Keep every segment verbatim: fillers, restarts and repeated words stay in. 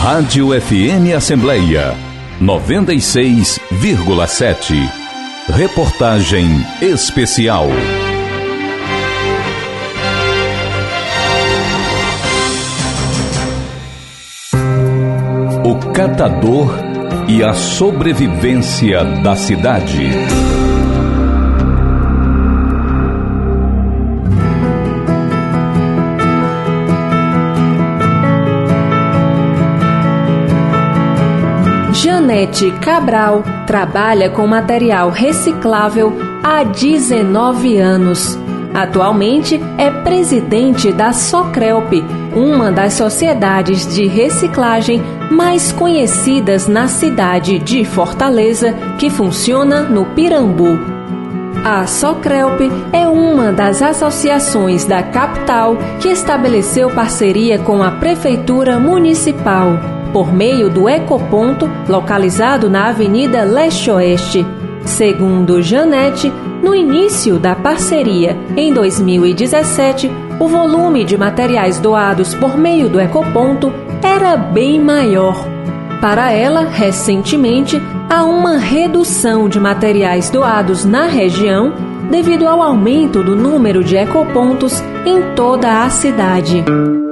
Rádio F M Assembleia noventa e seis vírgula sete. Reportagem especial. O catador e a sobrevivência da cidade. Janete Cabral trabalha com material reciclável há dezenove anos. Atualmente é presidente da Socrelp, uma das sociedades de reciclagem mais conhecidas na cidade de Fortaleza, que funciona no Pirambu. A Socrelp é uma das associações da capital que estabeleceu parceria com a Prefeitura Municipal, por meio do Ecoponto, localizado na Avenida Leste-Oeste. Segundo Janete, no início da parceria, em dois mil e dezessete, o volume de materiais doados por meio do Ecoponto era bem maior. Para ela, recentemente, há uma redução de materiais doados na região devido ao aumento do número de ecopontos em toda a cidade.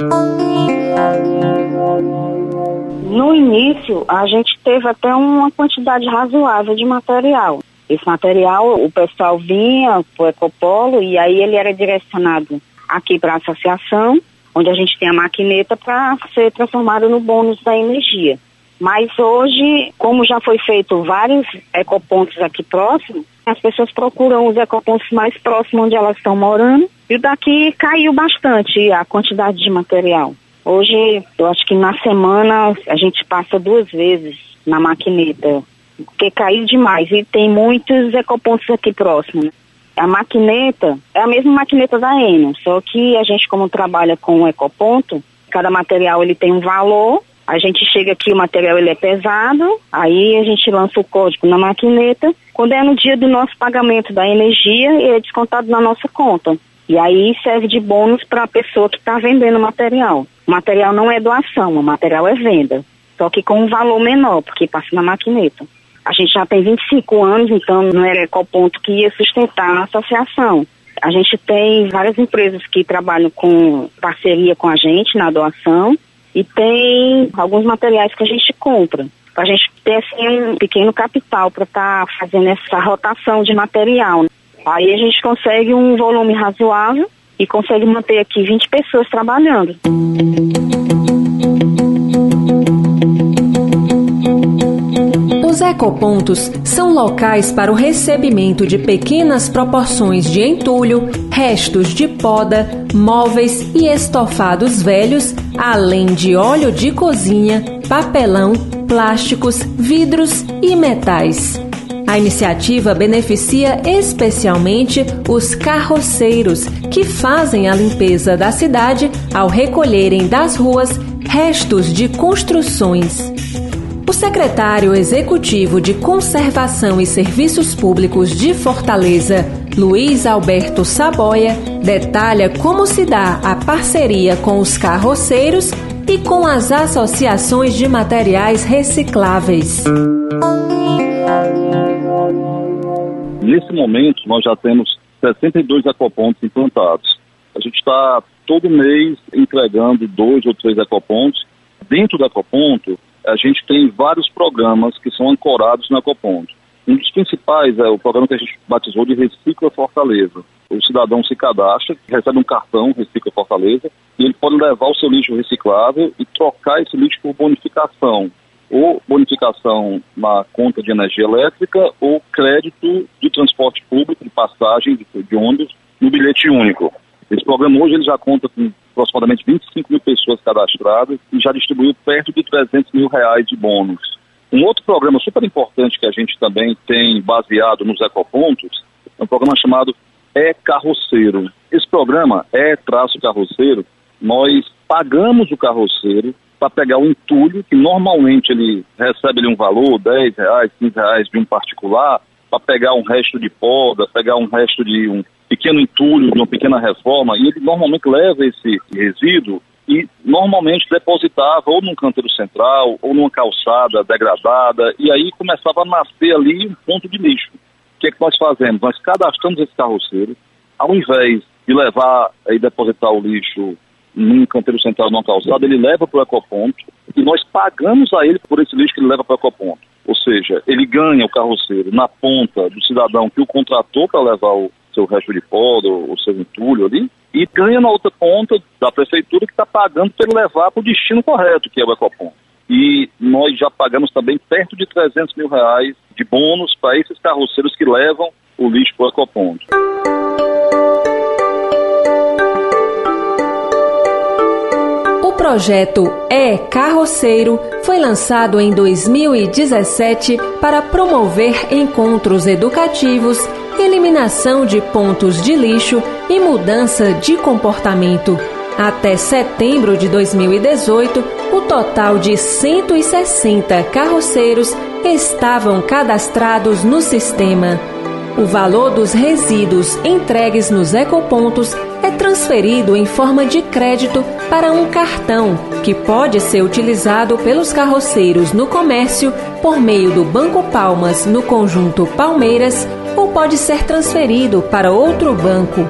No início, a gente teve até uma quantidade razoável de material. Esse material, o pessoal vinha para o Ecopolo e aí ele era direcionado aqui para a associação, onde a gente tem a maquineta para ser transformado no bônus da energia. Mas hoje, como já foi feito vários ecopontos aqui próximos, as pessoas procuram os ecopontos mais próximos onde elas estão morando, e daqui caiu bastante a quantidade de material. Hoje, eu acho que na semana a gente passa duas vezes na maquineta, porque caiu demais e tem muitos ecopontos aqui próximos. A maquineta é a mesma maquineta da Enel, só que a gente, como trabalha com o ecoponto, cada material ele tem um valor, a gente chega aqui, o material ele é pesado, aí a gente lança o código na maquineta, quando é no dia do nosso pagamento da energia, ele é descontado na nossa conta. E aí serve de bônus para a pessoa que está vendendo o material. O material não é doação, o material é venda. Só que com um valor menor, porque passa na maquineta. A gente já tem vinte e cinco anos, então não era Ecoponto que ia sustentar a associação. A gente tem várias empresas que trabalham com parceria com a gente na doação e tem alguns materiais que a gente compra. Para a gente ter assim, um pequeno capital para estar tá fazendo essa rotação de material. Aí a gente consegue um volume razoável e consegue manter aqui vinte pessoas trabalhando. Os ecopontos são locais para o recebimento de pequenas proporções de entulho, restos de poda, móveis e estofados velhos, além de óleo de cozinha, papelão, plásticos, vidros e metais. A iniciativa beneficia especialmente os carroceiros, que fazem a limpeza da cidade ao recolherem das ruas restos de construções. O secretário executivo de Conservação e Serviços Públicos de Fortaleza, Luiz Alberto Saboia, detalha como se dá a parceria com os carroceiros e com as associações de materiais recicláveis. Nesse momento, nós já temos sessenta e dois ecopontos implantados. A gente está todo mês entregando dois ou três ecopontos. Dentro do ecoponto, a gente tem vários programas que são ancorados no ecoponto. Um dos principais é o programa que a gente batizou de Recicla Fortaleza. O cidadão se cadastra, recebe um cartão Recicla Fortaleza, e ele pode levar o seu lixo reciclável e trocar esse lixo por bonificação. Ou bonificação na conta de energia elétrica ou crédito de transporte público, de passagem de, de ônibus, no bilhete único. Esse programa hoje ele já conta com aproximadamente vinte e cinco mil pessoas cadastradas e já distribuiu perto de trezentos mil reais de bônus. Um outro programa super importante que a gente também tem baseado nos ecopontos é um programa chamado E-Carroceiro. Esse programa, E-Carroceiro, nós pagamos o carroceiro para pegar o entulho, que normalmente ele recebe ali um valor, dez reais, quinze reais de um particular, para pegar um resto de poda, pegar um resto de um pequeno entulho, de uma pequena reforma, e ele normalmente leva esse resíduo e normalmente depositava ou num canteiro central ou numa calçada degradada, e aí começava a nascer ali um ponto de lixo. O que é que nós fazemos? Nós cadastramos esse carroceiro, ao invés de levar e depositar o lixo num canteiro central, numa calçada, ele leva para o ecoponto e nós pagamos a ele por esse lixo que ele leva para o ecoponto. Ou seja, ele ganha o carroceiro na ponta do cidadão que o contratou para levar o seu resto de pó, o seu entulho ali, e ganha na outra ponta da prefeitura que está pagando para ele levar para o destino correto, que é o ecoponto. E nós já pagamos também perto de trezentos mil reais de bônus para esses carroceiros que levam o lixo para o ecoponto. O projeto É Carroceiro foi lançado em dois mil e dezessete para promover encontros educativos, eliminação de pontos de lixo e mudança de comportamento. Até setembro de dois mil e dezoito, o total de cento e sessenta carroceiros estavam cadastrados no sistema. O valor dos resíduos entregues nos ecopontos é transferido em forma de crédito para um cartão, que pode ser utilizado pelos carroceiros no comércio por meio do Banco Palmas no conjunto Palmeiras ou pode ser transferido para outro banco.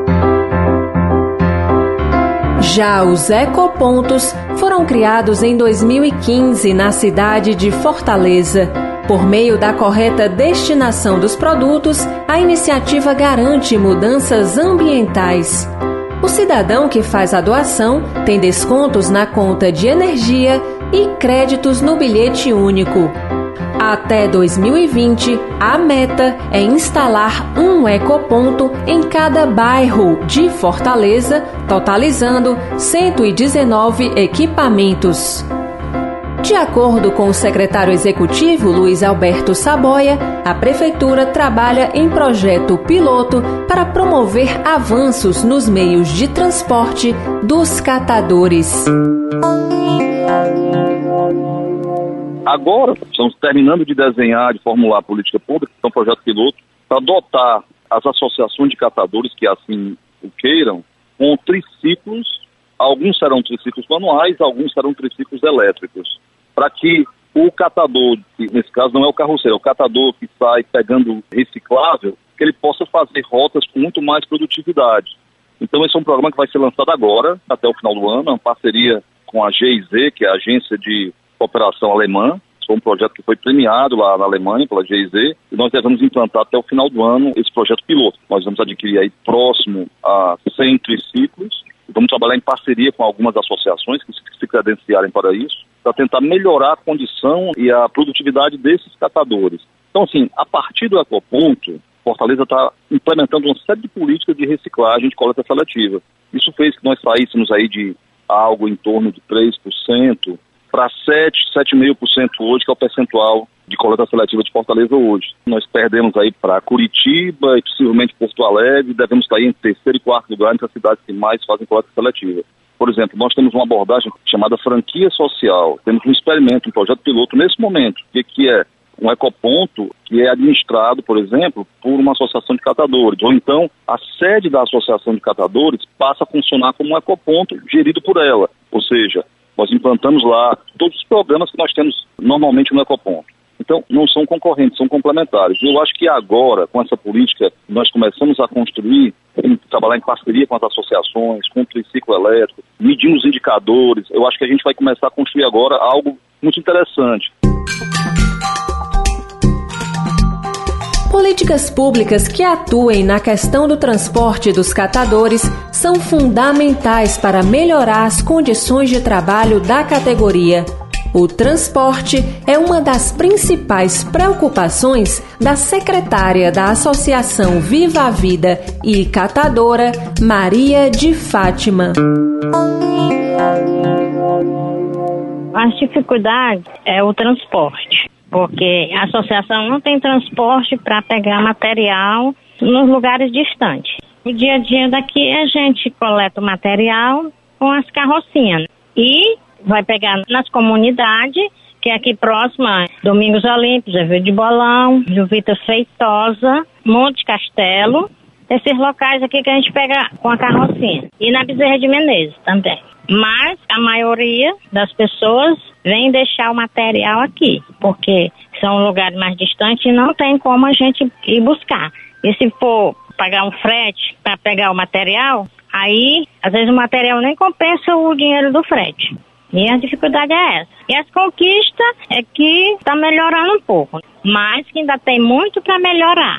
Já os ecopontos foram criados em dois mil e quinze na cidade de Fortaleza. Por meio da correta destinação dos produtos, a iniciativa garante mudanças ambientais. O cidadão que faz a doação tem descontos na conta de energia e créditos no bilhete único. Até dois mil e vinte, a meta é instalar um ecoponto em cada bairro de Fortaleza, totalizando cento e dezenove equipamentos. De acordo com o secretário executivo Luiz Alberto Saboia, a Prefeitura trabalha em projeto piloto para promover avanços nos meios de transporte dos catadores. Agora, estamos terminando de desenhar, de formular a política pública, que é um projeto piloto, para dotar as associações de catadores que assim o queiram, com triciclos. Alguns serão triciclos manuais, alguns serão triciclos elétricos, para que o catador, que nesse caso não é o carroceiro, é o catador que sai pegando reciclável, que ele possa fazer rotas com muito mais produtividade. Então esse é um programa que vai ser lançado agora, até o final do ano, uma parceria com a G I Z, que é a Agência de Cooperação Alemã. Foi um projeto que foi premiado lá na Alemanha pela G I Z e nós devemos implantar até o final do ano esse projeto piloto. Nós vamos adquirir aí próximo a cem triciclos. Vamos trabalhar em parceria com algumas associações que se credenciarem para isso, para tentar melhorar a condição e a produtividade desses catadores. Então, assim, a partir do ecoponto, Fortaleza está implementando uma série de políticas de reciclagem de coleta seletiva. Isso fez que nós saíssemos aí de algo em torno de três por cento para sete, sete vírgula cinco por cento hoje, que é o percentual de coleta seletiva de Fortaleza hoje. Nós perdemos aí para Curitiba e possivelmente Porto Alegre, devemos cair em terceiro e quarto lugar entre as cidades que mais fazem coleta seletiva. Por exemplo, nós temos uma abordagem chamada franquia social, temos um experimento, um projeto piloto nesse momento, que, que é um ecoponto que é administrado, por exemplo, por uma associação de catadores, ou então a sede da associação de catadores passa a funcionar como um ecoponto gerido por ela, ou seja, nós implantamos lá todos os programas que nós temos normalmente no ecoponto. Então, não são concorrentes, são complementares. Eu acho que agora, com essa política, nós começamos a construir, em, trabalhar em parceria com as associações, com o triciclo elétrico, medindo os indicadores. Eu acho que a gente vai começar a construir agora algo muito interessante. Políticas públicas que atuem na questão do transporte dos catadores são fundamentais para melhorar as condições de trabalho da categoria. O transporte é uma das principais preocupações da secretária da Associação Viva a Vida e Catadora, Maria de Fátima. As dificuldades é o transporte, porque a associação não tem transporte para pegar material nos lugares distantes. No dia a dia daqui a gente coleta o material com as carrocinhas e vai pegar nas comunidades, que é aqui próxima, Domingos Olímpicos, Rio de Bolão, Juvita Feitosa, Monte Castelo Esses locais aqui que a gente pega com a carrocinha. E na Bezerra de Menezes também. Mas a maioria das pessoas vem deixar o material aqui, porque são lugares mais distantes e não tem como a gente ir buscar. E se for pagar um frete para pegar o material, aí às vezes o material nem compensa o dinheiro do frete. E a dificuldade é essa. E as conquistas é que está melhorando um pouco, mas que ainda tem muito para melhorar.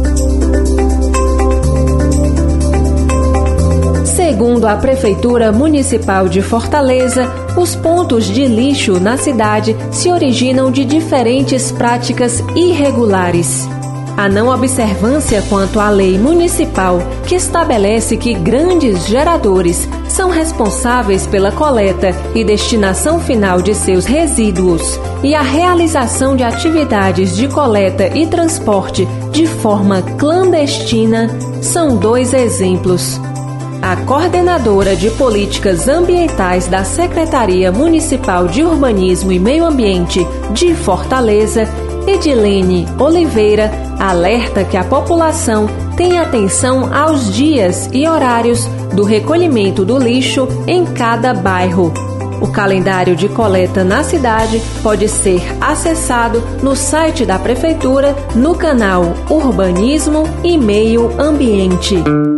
Segundo a Prefeitura Municipal de Fortaleza, os pontos de lixo na cidade se originam de diferentes práticas irregulares. A não observância quanto à lei municipal, que estabelece que grandes geradores são responsáveis pela coleta e destinação final de seus resíduos, e a realização de atividades de coleta e transporte de forma clandestina, são dois exemplos. A coordenadora de políticas ambientais da Secretaria Municipal de Urbanismo e Meio Ambiente de Fortaleza, Edilene Oliveira, alerta que a população tem atenção aos dias e horários do recolhimento do lixo em cada bairro. O calendário de coleta na cidade pode ser acessado no site da Prefeitura, no canal Urbanismo e Meio Ambiente.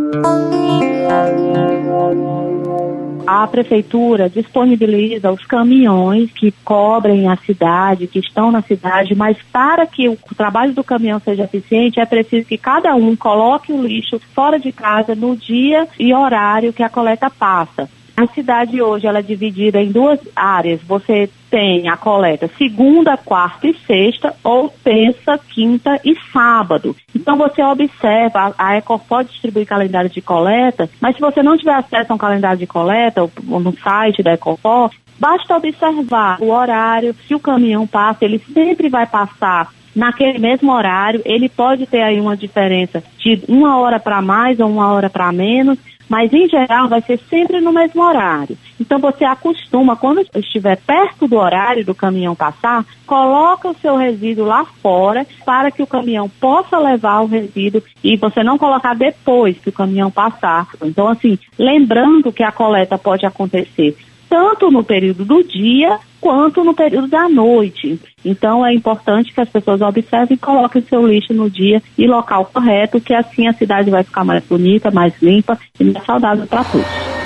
A Prefeitura disponibiliza os caminhões que cobrem a cidade, que estão na cidade, mas para que o trabalho do caminhão seja eficiente, é preciso que cada um coloque o lixo fora de casa no dia e horário que a coleta passa. A cidade hoje ela é dividida em duas áreas. Você tem a coleta segunda, quarta e sexta, ou terça, quinta e sábado. Então você observa, a Ecor pode distribuir calendário de coleta, mas se você não tiver acesso a um calendário de coleta, ou, ou no site da Ecopor, basta observar o horário. Se o caminhão passa, ele sempre vai passar naquele mesmo horário. Ele pode ter aí uma diferença de uma hora para mais ou uma hora para menos, mas em geral vai ser sempre no mesmo horário. Então você acostuma, quando estiver perto do horário do caminhão passar, coloca o seu resíduo lá fora para que o caminhão possa levar o resíduo e você não colocar depois que o caminhão passar. Então assim, lembrando que a coleta pode acontecer tanto no período do dia quanto no período da noite. Então é importante que as pessoas observem e coloquem seu lixo no dia e local correto, que assim a cidade vai ficar mais bonita, mais limpa e mais saudável para todos.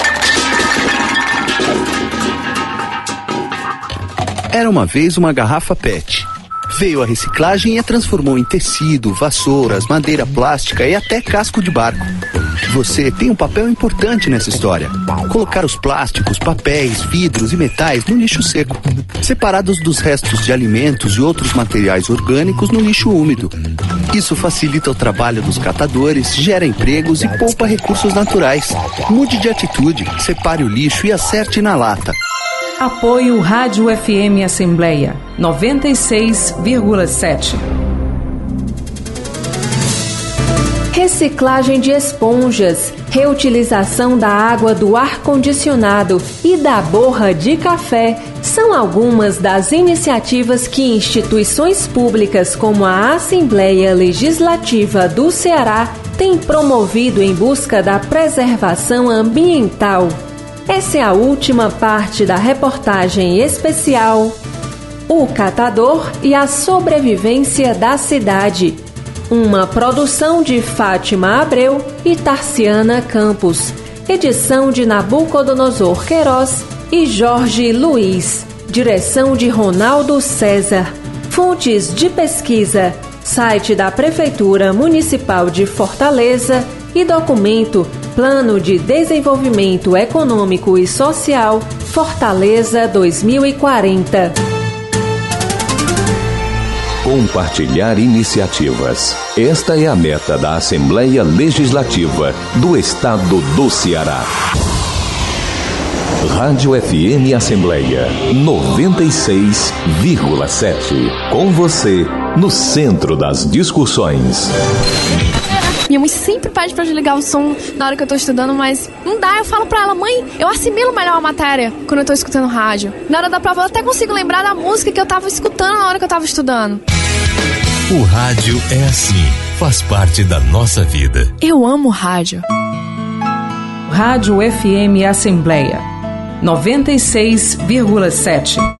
Era uma vez uma garrafa P E T. Veio a reciclagem e a transformou em tecido, vassouras, madeira plástica e até casco de barco. Você tem um papel importante nessa história. Colocar os plásticos, papéis, vidros e metais no lixo seco, separados dos restos de alimentos e outros materiais orgânicos no lixo úmido. Isso facilita o trabalho dos catadores, gera empregos e poupa recursos naturais. Mude de atitude, separe o lixo e acerte na lata. Apoio Rádio F M Assembleia noventa e seis vírgula sete. Reciclagem de esponjas, reutilização da água do ar-condicionado e da borra de café são algumas das iniciativas que instituições públicas como a Assembleia Legislativa do Ceará têm promovido em busca da preservação ambiental. Essa é a última parte da reportagem especial O Catador e a Sobrevivência da Cidade. Uma produção de Fátima Abreu e Tarciana Campos. Edição de Nabucodonosor Queiroz e Jorge Luiz. Direção de Ronaldo César. Fontes de pesquisa: site da Prefeitura Municipal de Fortaleza e documento Plano de Desenvolvimento Econômico e Social Fortaleza dois mil e quarenta. Compartilhar iniciativas. Esta é a meta da Assembleia Legislativa do Estado do Ceará. Rádio F M Assembleia noventa e seis vírgula sete. Com você, no centro das discussões. Minha mãe sempre pede pra desligar o som na hora que eu tô estudando, mas não dá. Eu falo pra ela: mãe, eu assimilo melhor a matéria quando eu tô escutando rádio. Na hora da prova eu até consigo lembrar da música que eu tava escutando na hora que eu tava estudando. O rádio é assim. faz parte da nossa vida. Eu amo rádio. Rádio F M Assembleia noventa e seis vírgula sete.